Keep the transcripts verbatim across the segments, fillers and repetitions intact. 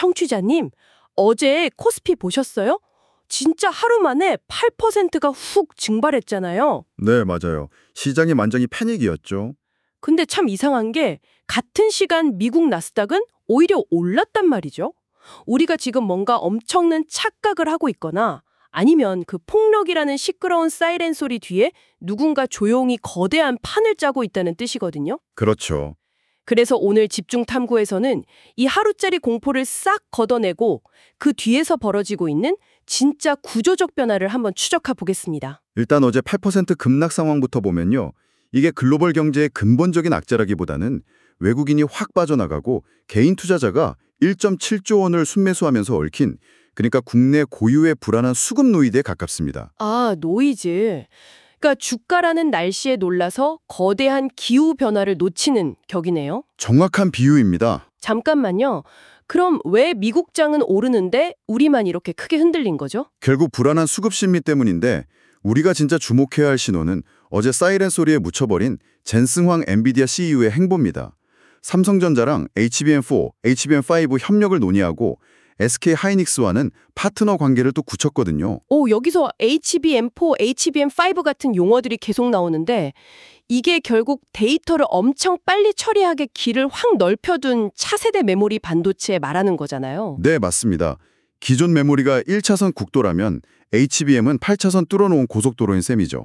청취자님, 어제 코스피 보셨어요? 진짜 하루 만에 팔 퍼센트가 훅 증발했잖아요. 네, 맞아요. 시장이 완전히 패닉이었죠. 근데 참 이상한 게 같은 시간 미국 나스닥은 오히려 올랐단 말이죠. 우리가 지금 뭔가 엄청난 착각을 하고 있거나 아니면 그 폭력이라는 시끄러운 사이렌 소리 뒤에 누군가 조용히 거대한 판을 짜고 있다는 뜻이거든요. 그렇죠. 그래서 오늘 집중 탐구에서는 이 하루짜리 공포를 싹 걷어내고 그 뒤에서 벌어지고 있는 진짜 구조적 변화를 한번 추적해 보겠습니다. 일단 어제 팔 퍼센트 급락 상황부터 보면요. 이게 글로벌 경제의 근본적인 악재라기보다는 외국인이 확 빠져나가고 개인 투자자가 일 점 칠조 원을 순매수하면서 얽힌, 그러니까 국내 고유의 불안한 수급 노이드에 가깝습니다. 아, 노이즈. 그러니까 주가라는 날씨에 놀라서 거대한 기후 변화를 놓치는 격이네요. 정확한 비유입니다. 잠깐만요. 그럼 왜 미국장은 오르는데 우리만 이렇게 크게 흔들린 거죠? 결국 불안한 수급 심리 때문인데 우리가 진짜 주목해야 할 신호는 어제 사이렌 소리에 묻혀버린 젠슨황 엔비디아 씨이오의 행보입니다. 삼성전자랑 에이치비엠 사, 에이치비엠 오 협력을 논의하고 에스케이 하이닉스와는 파트너 관계를 또 굳혔거든요. 오, 여기서 에이치비엠 사, 에이치비엠 오 같은 용어들이 계속 나오는데 이게 결국 데이터를 엄청 빨리 처리하게 길을 확 넓혀둔 차세대 메모리 반도체 말하는 거잖아요. 네, 맞습니다. 기존 메모리가 일 차선 국도라면 에이치비엠은 팔 차선 뚫어놓은 고속도로인 셈이죠.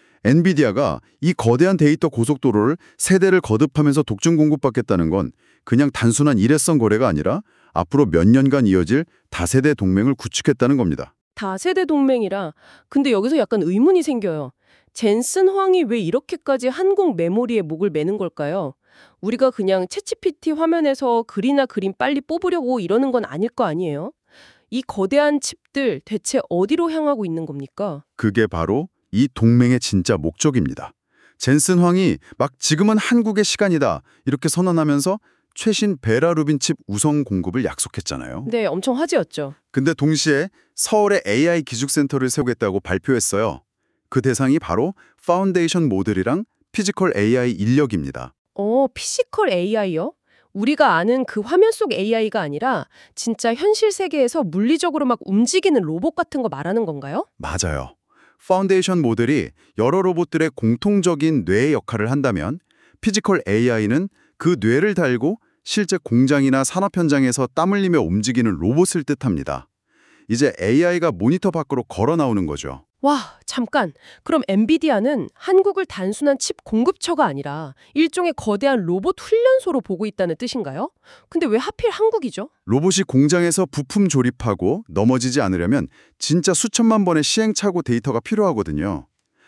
엔비디아가 이 거대한 데이터 고속도로를 세대를 거듭하면서 독점 공급받겠다는 건 그냥 단순한 일회성 거래가 아니라 앞으로 몇 년간 이어질 다세대 동맹을 구축했다는 겁니다. 다세대 동맹이라. 근데 여기서 약간 의문이 생겨요. 젠슨 황이 왜 이렇게까지 한국 메모리에 목을 매는 걸까요? 우리가 그냥 챗지피티 화면에서 글이나 그림 빨리 뽑으려고 이러는 건 아닐 거 아니에요? 이 거대한 칩들 대체 어디로 향하고 있는 겁니까? 그게 바로 이 동맹의 진짜 목적입니다. 젠슨 황이 막 지금은 한국의 시간이다 이렇게 선언하면서 최신 베라 루빈 칩 우선 공급을 약속했잖아요. 네, 엄청 화제였죠. 근데 동시에 서울에 에이아이 기술센터를 세우겠다고 발표했어요. 그 대상이 바로 파운데이션 모델이랑 피지컬 에이아이 인력입니다. 어, 피지컬 에이아이요? 우리가 아는 그 화면 속 에이아이가 아니라 진짜 현실 세계에서 물리적으로 막 움직이는 로봇 같은 거 말하는 건가요? 맞아요. 파운데이션 모델이 여러 로봇들의 공통적인 뇌의 역할을 한다면 피지컬 에이아이는 그 뇌를 달고 실제 공장이나 산업 현장에서 땀 흘리며 움직이는 로봇을 뜻합니다. 이제 에이아이가 모니터 밖으로 걸어 나오는 거죠. 와, 잠깐. 그럼 엔비디아는 한국을 단순한 칩 공급처가 아니라 일종의 거대한 로봇 훈련소로 보고 있다는 뜻인가요? 근데 왜 하필 한국이죠? 로봇이 공장에서 부품 조립하고 넘어지지 않으려면 진짜 수천만 번의 시행착오 데이터가 필요하거든요.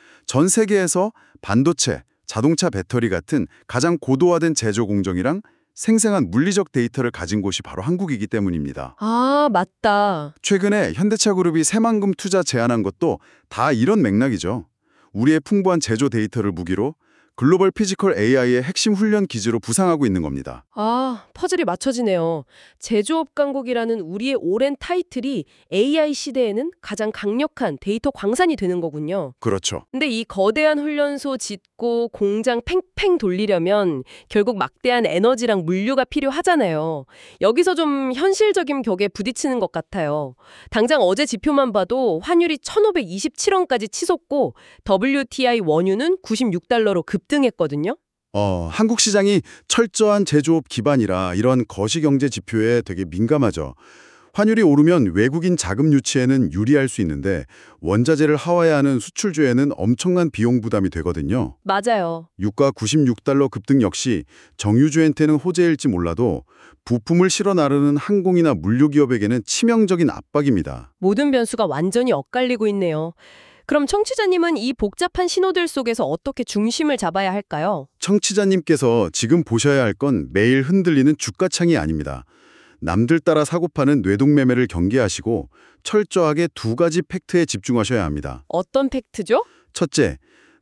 전 세계에서 반도체, 자동차 배터리 같은 가장 고도화된 제조 공정이랑 생생한 물리적 데이터를 가진 곳이 바로 한국이기 때문입니다. 아, 맞다. 최근에 현대차그룹이 새만금 투자 제안한 것도 다 이런 맥락이죠. 우리의 풍부한 제조 데이터를 무기로 글로벌 피지컬 에이아이의 핵심 훈련 기지로 부상하고 있는 겁니다. 아, 퍼즐이 맞춰지네요. 제조업 강국이라는 우리의 오랜 타이틀이 에이아이 시대에는 가장 강력한 데이터 광산이 되는 거군요. 그렇죠. 근데 이 거대한 훈련소 짓고 공장 팽팽 돌리려면 결국 막대한 에너지랑 물류가 필요하잖아요. 여기서 좀 현실적인 벽에 부딪히는 것 같아요. 당장 어제 지표만 봐도 환율이 천오백이십칠 원까지 치솟고 더블유티아이 원유는 구십육 달러로 급등했거든요. 어, 한국 시장이 철저한 제조업 기반이라 이런 거시경제 지표에 되게 민감하죠. 환율이 오르면 외국인 자금 유치에는 유리할 수 있는데 원자재를 하와야 하는 수출주에는 엄청난 비용 부담이 되거든요. 맞아요. 유가 구십육 달러 급등 역시 정유주한테는 호재일지 몰라도 부품을 실어 나르는 항공이나 물류기업에게는 치명적인 압박입니다. 모든 변수가 완전히 엇갈리고 있네요. 그럼 청취자님은 이 복잡한 신호들 속에서 어떻게 중심을 잡아야 할까요? 청취자님께서 지금 보셔야 할 건 매일 흔들리는 주가창이 아닙니다. 남들 따라 사고 파는 뇌동매매를 경계하시고 철저하게 두 가지 팩트에 집중하셔야 합니다. 어떤 팩트죠? 첫째,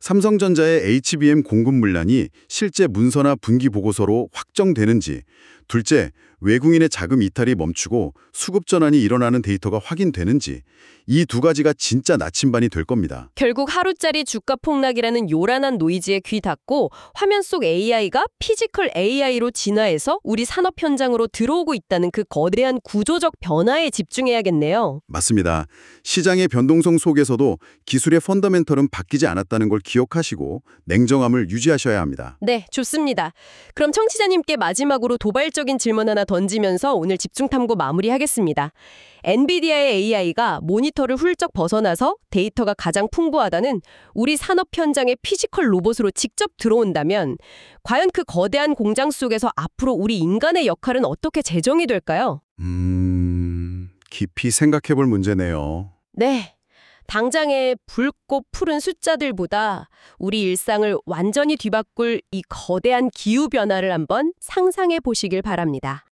삼성전자의 에이치비엠 공급 물량이 실제 문서나 분기 보고서로 확정되는지. 둘째, 외국인의 자금 이탈이 멈추고 수급 전환이 일어나는 데이터가 확인되는지 이 두 가지가 진짜 나침반이 될 겁니다. 결국 하루짜리 주가 폭락이라는 요란한 노이즈에 귀 닫고 화면 속 에이아이가 피지컬 에이아이로 진화해서 우리 산업 현장으로 들어오고 있다는 그 거대한 구조적 변화에 집중해야겠네요. 맞습니다. 시장의 변동성 속에서도 기술의 펀더멘털은 바뀌지 않았다는 걸 기억하시고 냉정함을 유지하셔야 합니다. 네, 좋습니다. 그럼 청취자님께 마지막으로 도발적인 질문 하나 던지면서 오늘 집중 탐구 마무리하겠습니다. 엔비디아의 에이아이가 모니터를 훌쩍 벗어나서 데이터가 가장 풍부하다는 우리 산업 현장의 피지컬 로봇으로 직접 들어온다면 과연 그 거대한 공장 속에서 앞으로 우리 인간의 역할은 어떻게 재정이 될까요? 음... 깊이 생각해 볼 문제네요. 네. 당장의 붉고 푸른 숫자들보다 우리 일상을 완전히 뒤바꿀 이 거대한 기후변화를 한번 상상해 보시길 바랍니다.